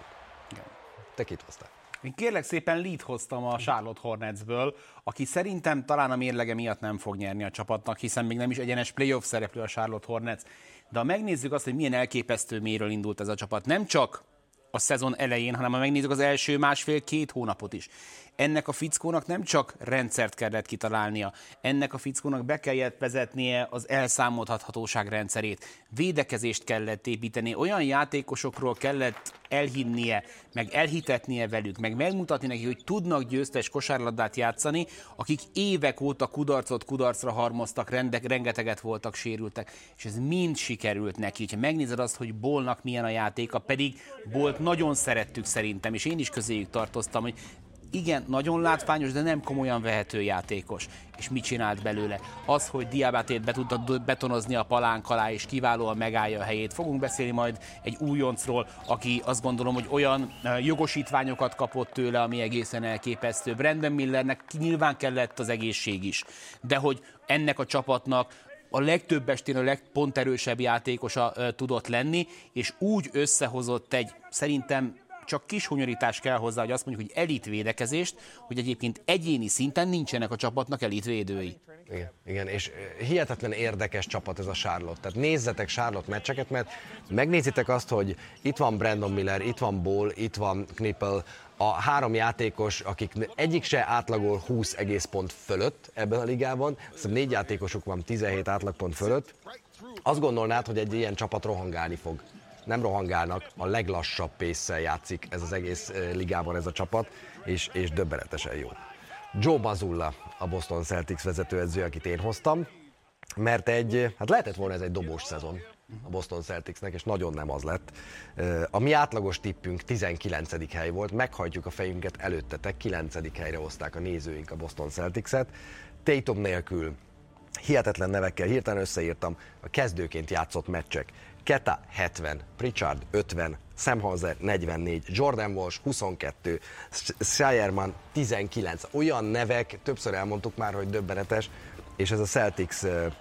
Te kit hoztál? Én kérlek szépen Lead hoztam a Charlotte Hornetsből, aki szerintem talán a mérlege miatt nem fog nyerni a csapatnak, hiszen még nem is egyenes playoff szereplő a Charlotte Hornets. De ha megnézzük azt, hogy milyen elképesztő mélyről indult ez a csapat, nem csak a szezon elején, hanem ha megnézzük az első 1,5-2 hónapot is. ennek a fickónak nem csak rendszert kellett kitalálnia, ennek a fickónak be kellett vezetnie az elszámoltathatóság rendszerét, védekezést kellett építeni, olyan játékosokról kellett elhinnie, meg elhitetnie velük, meg megmutatni neki, hogy tudnak győztes kosárlabdát játszani, akik évek óta kudarcra harmoztak, rengeteget voltak sérültek, és ez mind sikerült neki. Ha megnézed azt, hogy Ballnak milyen a játéka, pedig Ballt nagyon szerettük szerintem, és én is közéjük tartoztam, hogy igen, nagyon látványos, de nem komolyan vehető játékos. És mit csinált belőle? Az, hogy Diabatét be tudta betonozni a palánk alá, és kiválóan megállja a helyét. Fogunk beszélni majd egy újoncról, aki azt gondolom, hogy olyan jogosítványokat kapott tőle, ami egészen elképesztő. Brandon Millernek nyilván kellett az egészség is, de hogy ennek a csapatnak a legtöbb estén a legponterősebb játékosa tudott lenni, és úgy összehozott egy, szerintem csak kis hunyorítás kell hozzá, hogy azt mondjuk, hogy elit védekezést, hogy egyébként egyéni szinten nincsenek a csapatnak elit védői. Igen, és hihetetlen érdekes csapat ez a Charlotte. Tehát nézzetek Charlotte meccseket, mert megnézitek azt, hogy itt van Brandon Miller, itt van Ball, itt van Knippel, a 3 játékos, akik egyik se átlagol 20 egész pont fölött ebben a ligában, szóval 4 játékosuk van 17 átlagpont fölött. Azt gondolnád, hogy egy ilyen csapat rohangálni fog. Nem rohangálnak, a leglassabb pace-szel játszik ez az egész ligában ez a csapat, és döbbenetesen jó. Joe Mazzulla, a Boston Celtics vezetőedző, akit én hoztam, mert hát lehetett volna ez egy dobós szezon a Boston Celticsnek, és nagyon nem az lett. A mi átlagos tippünk 19. hely volt, meghajtjuk a fejünket előttetek, 9. helyre hozták a nézőink a Boston Celticset. Tatum nélkül, hihetetlen nevekkel, hirtelen összeírtam a kezdőként játszott meccsek. Keta 70, Pritchard 50, Sam Hauser 44, Jordan Walsh 22, Scheierman 19. Olyan nevek, többször elmondtuk már, hogy döbbenetes, és ez a Celtics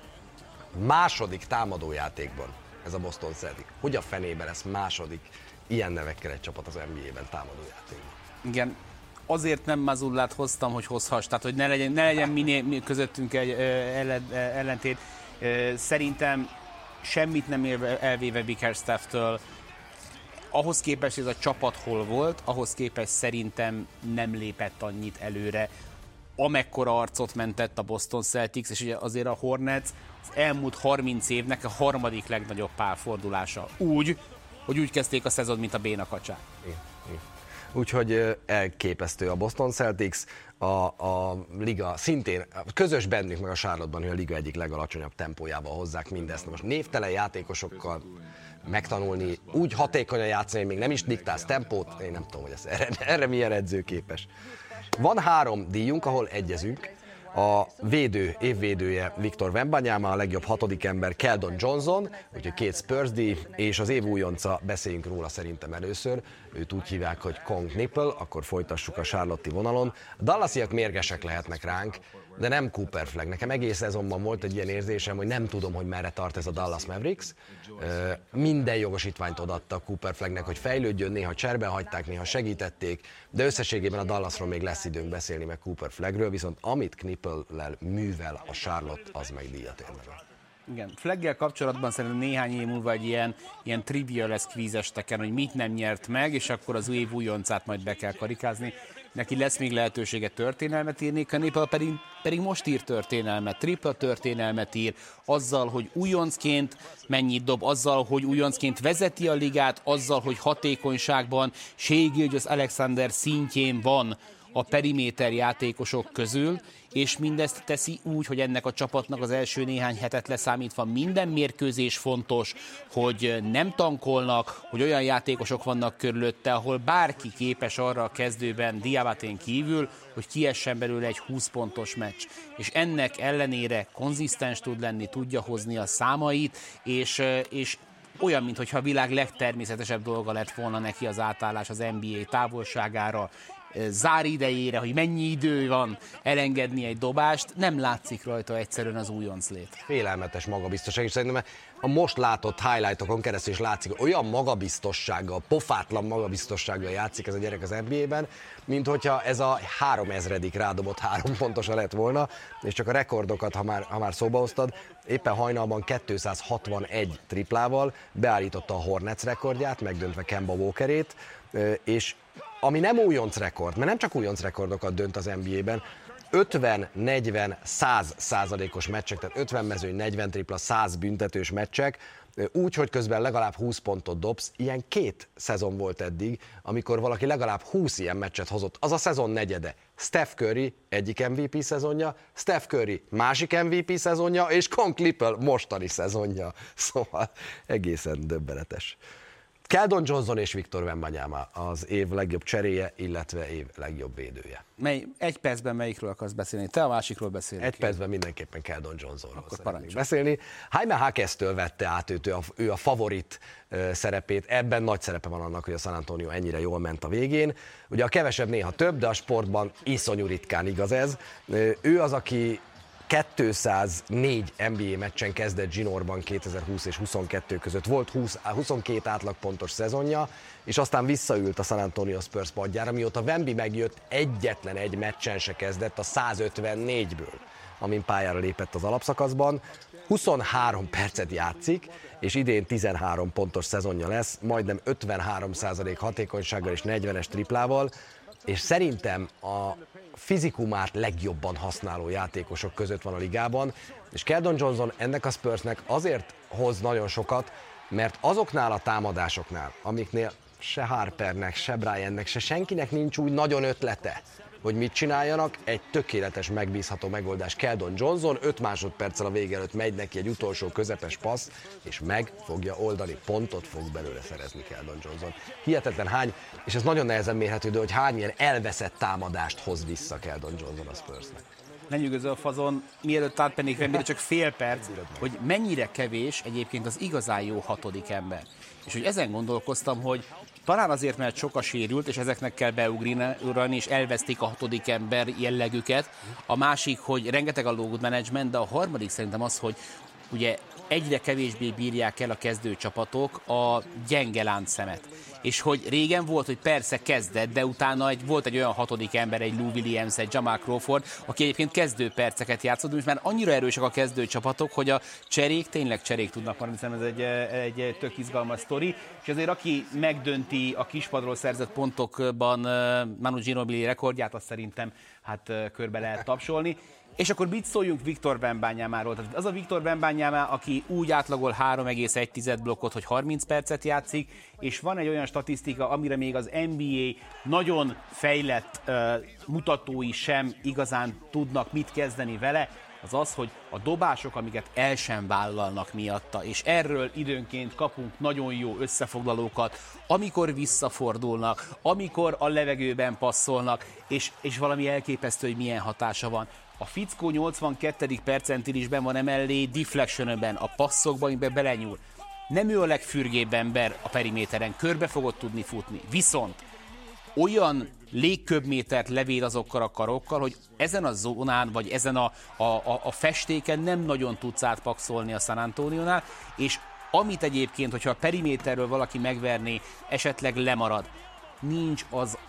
második támadójátékban, ez a Boston Celtics. Hogy a fenében lesz második ilyen nevekkel egy csapat az NBA-ben támadójátékban? Igen, azért nem Mazzullát hoztam, hogy hozhass, tehát hogy ne legyen minél közöttünk egy ellentét. Szerintem semmit nem elvéve Bickerstafftől. Ahhoz képest ez a csapat hol volt, ahhoz képest szerintem nem lépett annyit előre, amekkora arcot mentett a Boston Celtics, és ugye azért a Hornets az elmúlt 30 évnek a harmadik legnagyobb pálfordulása. Úgy, hogy úgy kezdték a szezon, mint a bénakacsák. Úgyhogy elképesztő a Boston Celtics, a liga szintén, közös bennük meg a Charlotte-ban, hogy a liga egyik legalacsonyabb tempójával hozzák mindezt. Most névtelen játékosokkal megtanulni, úgy hatékonyan játszani, hogy még nem is diktálsz tempót, én nem tudom, hogy ez erre milyen edző képes. Van 3 díjunk, ahol egyezünk. A évvédője Victor Wembanyama, a legjobb 6. ember Keldon Johnson, úgyhogy 2 Spurs díj, és az év újonca, beszéljünk róla szerintem először, őt úgy hívják, hogy Kong Knippel, akkor folytassuk a Charlotte-i vonalon. A Dallasiak mérgesek lehetnek ránk, de nem Cooper Flagg. Nekem egész szezonban volt egy ilyen érzésem, hogy nem tudom, hogy merre tart ez a Dallas Mavericks. Minden jogosítványt odaadta Cooper Flaggnek, hogy fejlődjön, néha cserben hagyták, néha segítették, de összességében a Dallasról még lesz időnk beszélni meg Cooper Flaggről, viszont amit Knippellel művel a Charlotte, az meg díjat érdemel. Igen, Flagg-gel kapcsolatban szerintem néhány év múlva egy ilyen trivia lesz kvízesteken, hogy mit nem nyert meg, és akkor az év újoncát majd be kell karikázni. Neki lesz még lehetősége történelmet írni, Knippel pedig most ír történelmet, tripla történelmet ír, azzal, hogy újoncként mennyit dob, azzal, hogy újoncként vezeti a ligát, azzal, hogy hatékonyságban Shai Gilgeous-Alexander szintjén van a periméter játékosok közül, és mindezt teszi úgy, hogy ennek a csapatnak az első néhány hetet leszámítva minden mérkőzés fontos, hogy nem tankolnak, hogy olyan játékosok vannak körülötte, ahol bárki képes arra a kezdőben, Diabatén kívül, hogy kiessen belőle egy 20 pontos meccs. És ennek ellenére konzisztens tud lenni, tudja hozni a számait, és olyan, mintha a világ legtermészetesebb dolga lett volna neki az átállás az NBA távolságára, záridejére, hogy mennyi idő van elengedni egy dobást, nem látszik rajta egyszerűen az újonclét. Félelmetes magabiztosság, és szerintem a most látott highlightokon keresztül is látszik, hogy olyan magabiztossággal, pofátlan magabiztossággal játszik ez a gyerek az NBA-ben, mint hogyha ez a 3000. rádobott 3 pontosa lett volna, és csak a rekordokat, ha már szóba hoztad, éppen hajnalban 261 triplával beállította a Hornets rekordját, megdöntve Kemba Walkerét, és ami nem újonc rekord, mert nem csak újonc rekordokat dönt az NBA-ben, 50-40-100%-os meccsek, tehát 50 mezőny, 40 tripla, 100 büntetős meccsek, úgy, hogy közben legalább 20 pontot dobsz, ilyen 2 szezon volt eddig, amikor valaki legalább 20 ilyen meccset hozott, az a szezon negyede. Steph Curry egyik MVP szezonja, Steph Curry másik MVP szezonja, és Con Clipper mostani szezonja. Szóval egészen döbbenetes. Keldon Johnson és Victor Wembanyama az év legjobb cseréje, illetve év legjobb védője. Egy percben melyikről akarsz beszélni? Te a másikról beszélni. Egy percben mindenképpen Keldon Johnsonról szeretnék beszélni. Jaime Jaquez-től vette át ő a favorit szerepét. Ebben nagy szerepe van annak, hogy a San Antonio ennyire jól ment a végén. Ugye a kevesebb néha több, de a sportban iszonyú ritkán igaz ez. Ő az, aki 204 NBA meccsen kezdett zsinórban 2020 és 22 között. Volt 22 átlagpontos szezonja, és aztán visszaült a San Antonio Spurs padjára, mióta Wemby megjött, egyetlen egy meccsen se kezdett a 154-ből, amin pályára lépett az alapszakaszban. 23 percet játszik, és idén 13 pontos szezonja lesz, majdnem 53% hatékonysággal és 40-es triplával, és szerintem a fizikumát legjobban használó játékosok között van a ligában, és Keldon Johnson ennek a Spursnek azért hoz nagyon sokat, mert azoknál a támadásoknál, amiknél se Harpernek, se Bryantnek, se senkinek nincs úgy nagyon ötlete, hogy mit csináljanak, egy tökéletes, megbízható megoldás. Keldon Johnson 5 másodperccel a vége előtt megy neki egy utolsó közepes passz, és meg fogja oldani, pontot fog belőle szerezni Keldon Johnson. Hihetetlen hány, és ez nagyon nehezen mérhető, de hogy hány ilyen elveszett támadást hoz vissza Keldon Johnson a Spursnek. Lenyűgöző a fazon, mielőtt átpennék Wembyre, csak fél perc, hogy mennyire kevés egyébként az igazán jó hatodik ember. És hogy ezen gondolkoztam, hogy talán azért, mert sok a sérült, és ezeknek kell beugrani, és elvesztik a hatodik ember jellegüket. A másik, hogy rengeteg a load management, de a harmadik szerintem az, hogy ugye egyre kevésbé bírják el a kezdőcsapatok a gyenge láncszemet. És hogy régen volt, hogy persze kezdett, de utána volt egy olyan hatodik ember, egy Lou Williams, egy Jamal Crawford, aki egyébként kezdőperceket játszott, és már annyira erősek a kezdőcsapatok, hogy a cserék tényleg cserék tudnak maradni, szerintem ez egy tök izgalmas sztori. És azért aki megdönti a kispadról szerzett pontokban Manu Ginobili rekordját, azt szerintem hát körbe lehet tapsolni. És akkor mit szóljunk Victor Wembanyámáról? Tehát az a Victor Wembanyama, aki úgy átlagol 3,1 blokkot, hogy 30 percet játszik, és van egy olyan statisztika, amire még az NBA nagyon fejlett mutatói sem igazán tudnak mit kezdeni vele, az, hogy a dobások, amiket el sem vállalnak miatta, és erről időnként kapunk nagyon jó összefoglalókat, amikor visszafordulnak, amikor a levegőben passzolnak, és valami elképesztő, hogy milyen hatása van. A fickó 82. percentilisben van emellé deflectionben, a passzokban, amiben belenyúl. Nem ő a legfürgébb ember a periméteren, körbe fogod tudni futni, viszont olyan légköbmétert levéd azokkal a karokkal, hogy ezen a zónán, vagy ezen a festéken nem nagyon tudsz átpakszolni a San Antonionál, és amit egyébként, hogyha a periméterről valaki megverné, esetleg lemarad, nincs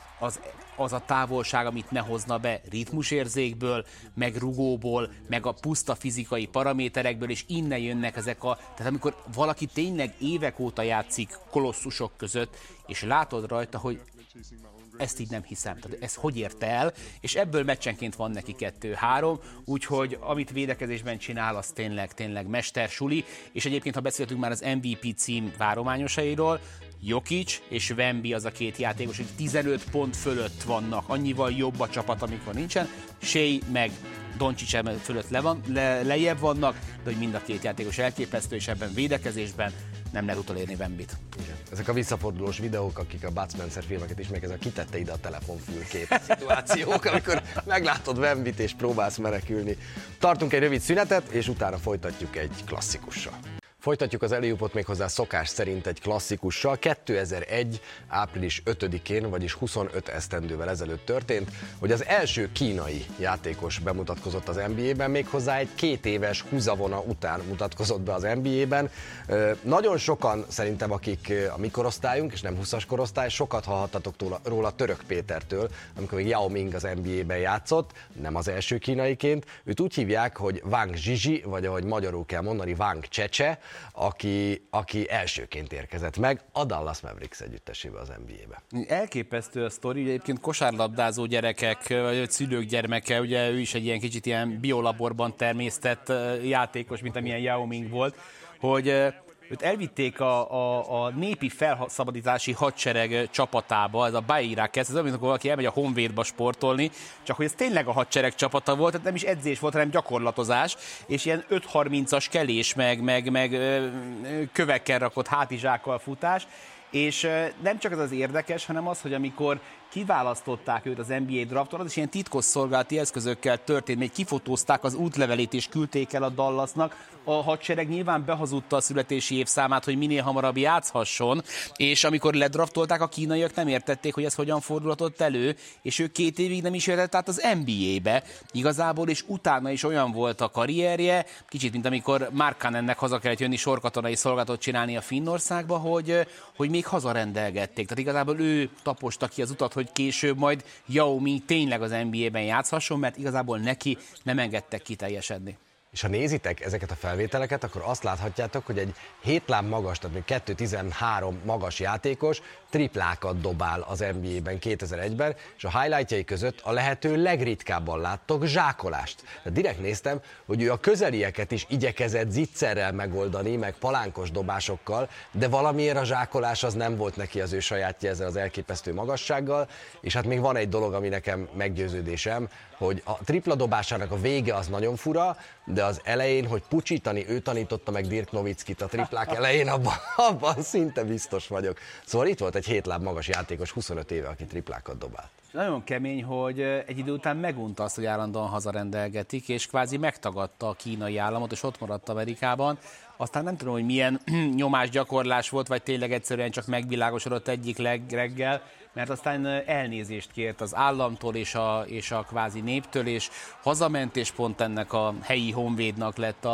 az a távolság, amit ne hozna be ritmusérzékből, meg rugóból, meg a puszta fizikai paraméterekből, és innen jönnek ezek tehát amikor valaki tényleg évek óta játszik kolosszusok között, és látod rajta, hogy ezt így nem hiszem, tehát ez hogy érte el, és ebből meccsenként van neki 2-3, úgyhogy amit védekezésben csinál, az tényleg mestersuli, és egyébként, ha beszéltünk már az MVP cím várományosairól, Jokic és Wemby az a két játékos, hogy 15 pont fölött vannak, annyival jobb a csapat, amikor nincsen, Shea meg Doncic fölött lejjebb vannak, de hogy mind a két játékos elképesztő, és ebben védekezésben nem lehet utolérni Wembit. Igen. Ezek a visszafordulós videók, akik a Bud Spencer filmeket ismerik, ez a kitette ide a telefonfülkét szituációk, amikor meglátod Wembit és próbálsz menekülni. Tartunk egy rövid szünetet, és utána folytatjuk egy klasszikussal. Folytatjuk az alley-oopot méghozzá szokás szerint egy klasszikussal. 2001. április 5-én, vagyis 25 esztendővel ezelőtt történt, hogy az első kínai játékos bemutatkozott az NBA-ben, méghozzá egy 2 éves húzavona után mutatkozott be az NBA-ben. Nagyon sokan szerintem, akik a mi korosztályunk, és nem 20-as korosztály, sokat hallhattatok róla Török Pétertől, amikor még Yao Ming az NBA-ben játszott, nem az első kínaiként. Őt úgy hívják, hogy Wang Zhizhi, vagy ahogy magyarul kell mondani, Wang Csecse. aki elsőként érkezett meg a Dallas Mavericks együttesébe az NBA-be. Elképesztő a sztori, ugye egyébként kosárlabdázó gyerekek, vagy szülők gyermeke, ugye ő is egy ilyen kicsit ilyen biolaborban természtett játékos, mint amilyen Yao Ming volt, hogy őt elvitték a népi felszabadítási hadsereg csapatába, ez a Bairák, ez olyan, mint akkor valaki elmegy a Honvédba sportolni, csak hogy ez tényleg a hadsereg csapata volt, tehát nem is edzés volt, hanem gyakorlatozás, és ilyen 5.30-as kelés, meg kövekkel rakott hátizsákkal futás, és nem csak ez az érdekes, hanem az, hogy amikor kiválasztották őt az NBA drafton, az is ilyen titkosszolgálati eszközökkel történt, még kifotózták az útlevelét és küldték el a Dallasnak. A hadsereg nyilván behazudta a születési évszámát, hogy minél hamarabb játszhasson, és amikor ledraftolták, a kínaiak nem értették, hogy ez hogyan fordulhatott elő, és ő 2 évig nem is jöhetett át az NBA-be igazából, és utána is olyan volt a karrierje, kicsit, mint amikor Markkanennek haza kellett jönni sorkatonai szolgálatot csinálni a Finnországba, hogy még hazarendelgették. Tehát igazából ő taposta ki az utat, hogy később majd Yao Ming tényleg az NBA-ben játszhasson, mert igazából neki nem engedtek kiteljesedni. És ha nézitek ezeket a felvételeket, akkor azt láthatjátok, hogy egy 7 láb magas, tehát még 2.13 magas játékos triplákat dobál az NBA-ben 2001-ben, és a highlightjai között a lehető legritkábban láttok zsákolást. Tehát direkt néztem, hogy ő a közelieket is igyekezett zicserrel megoldani, meg palánkos dobásokkal, de valamiért a zsákolás az nem volt neki az ő sajátja ezzel az elképesztő magassággal, és hát még van egy dolog, ami nekem meggyőződésem, hogy a tripla dobásának a vége az nagyon fura, de az elején, hogy pucsítani, ő tanította meg Dirk Nowitzkit a triplák elején, abban szinte biztos vagyok. Szóval itt volt egy 7 láb magas játékos, 25 éve, aki triplákat dobált. Nagyon kemény, hogy egy idő után megunta azt, hogy állandóan hazarendelgetik, és kvázi megtagadta a kínai államot, és ott maradt Amerikában. Aztán nem tudom, hogy milyen nyomásgyakorlás volt, vagy tényleg egyszerűen csak megvilágosodott egyik reggel, mert aztán elnézést kért az államtól és a kvázi néptől, és hazament, és pont ennek a helyi honvédnak lett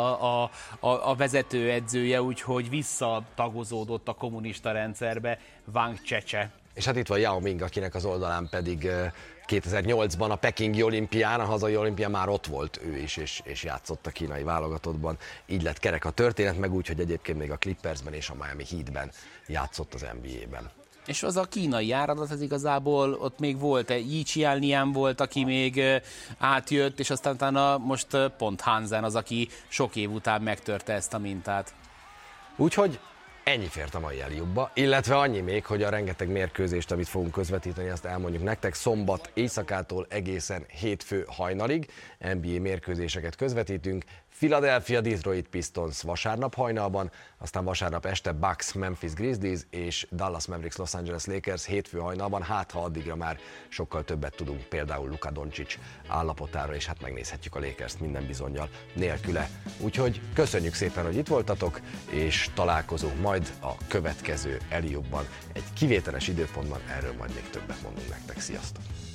a vezetőedzője, úgyhogy visszatagozódott a kommunista rendszerbe Wang Csecse. És hát itt van Yao Ming, akinek az oldalán pedig 2008-ban a pekingi olimpián, a hazai olimpián már ott volt ő is, és játszott a kínai válogatottban. Így lett kerek a történet, meg úgy, hogy egyébként még a Clippersben és a Miami Heatben játszott az NBA-ben. És az a kínai áradat, ez igazából ott még volt, Yi Qianlian volt, aki még átjött, és aztán utána most pont Hansen az, aki sok év után megtörte ezt a mintát. Úgyhogy ennyi fért a mai Eliubba, illetve annyi még, hogy a rengeteg mérkőzést, amit fogunk közvetíteni, azt elmondjuk nektek. Szombat éjszakától egészen hétfő hajnalig NBA mérkőzéseket közvetítünk. Philadelphia Detroit Pistons vasárnap hajnalban, aztán vasárnap este Bucks Memphis Grizzlies és Dallas Mavericks Los Angeles Lakers hétfő hajnalban, hát ha addigra már sokkal többet tudunk például Luka Doncic állapotára, és hát megnézhetjük a Lakers-t minden bizonnyal nélküle. Úgyhogy köszönjük szépen, hogy itt voltatok, és találkozunk majd a következő Eliubban egy kivételes időpontban, erről majd még többet mondunk nektek. Sziasztok!